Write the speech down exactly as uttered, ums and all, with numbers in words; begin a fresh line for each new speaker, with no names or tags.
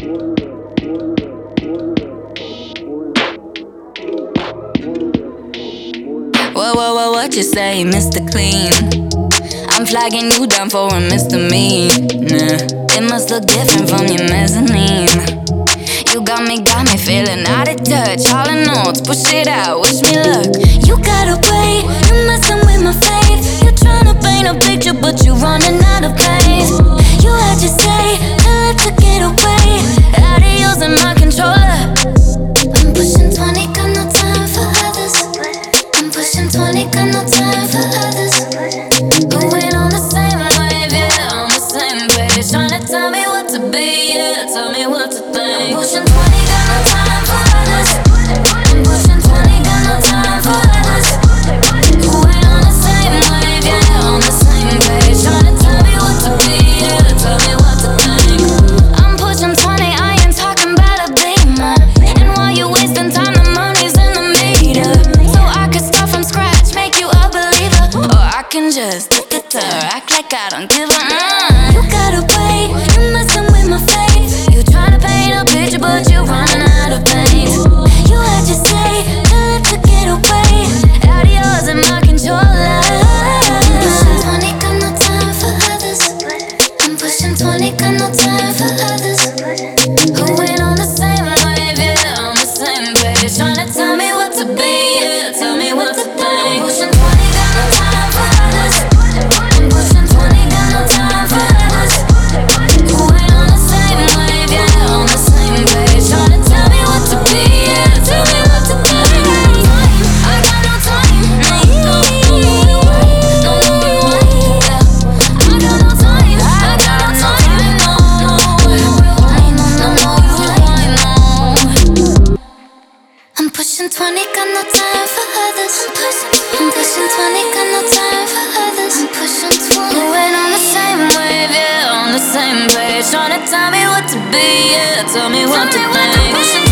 Whoa, whoa, whoa, what you say, Mister Clean? I'm flagging you down for a misdemeanor. It must look different from your mezzanine. You got me, got me feeling out of touch. All in notes, push it out, wish me luck.
You got away, you're messing with my faith. You're trying to paint a picture, but you're running out of paint. You had to say, I let you get away. Out of yours and my controller. I'm pushing twenty, got no time for others. I'm pushing twenty, got no time for others.
Going on the same wave, yeah, on the same page. Trying to tell me what to be, yeah, tell me what to think.
I'm pushing twenty, got no time for others. I'm pushing twenty, got no time for others.
Going on the same wave, yeah, on the same page. Trying to tell me what to be, yeah, tell me what to think.
I'm pushing twenty, I ain't talking about a beamer. And while you wasting time, the money's in the meter. So I could start from scratch, make you a believer.
Or I can just look at her, act like I don't give a uh.
You got away, you're messing with my faith.
You tryna paint a picture, but you're running out of paint.
You had to say, I let you get away.
Out of yours and my controller.
I'm pushing twenty, got no time for others. I'm pushing twenty, got no time for others.
Going on the same wave, yeah, on the same page. Tryna tell me what to be, yeah, tell me what to
I'm
think.
pushing twenty, got no time for others. I'm pushing twenty, got no time for others.
Going on the same wave, yeah, on the same page. Tryna tell me what to be, yeah, tell me what to think.
I got no time.
No, no, no, no, no, no, rewind, yeah. I got no time, I got no time, no, no, no, no, no, rewind, no.
I'm pushing twenty, got no time for others. I'm pushing twenty, got no time for others. I'm pushing twenty.
Going on the same wave, yeah, on the same page. Tryna tell me what to be, yeah, tell me what to think.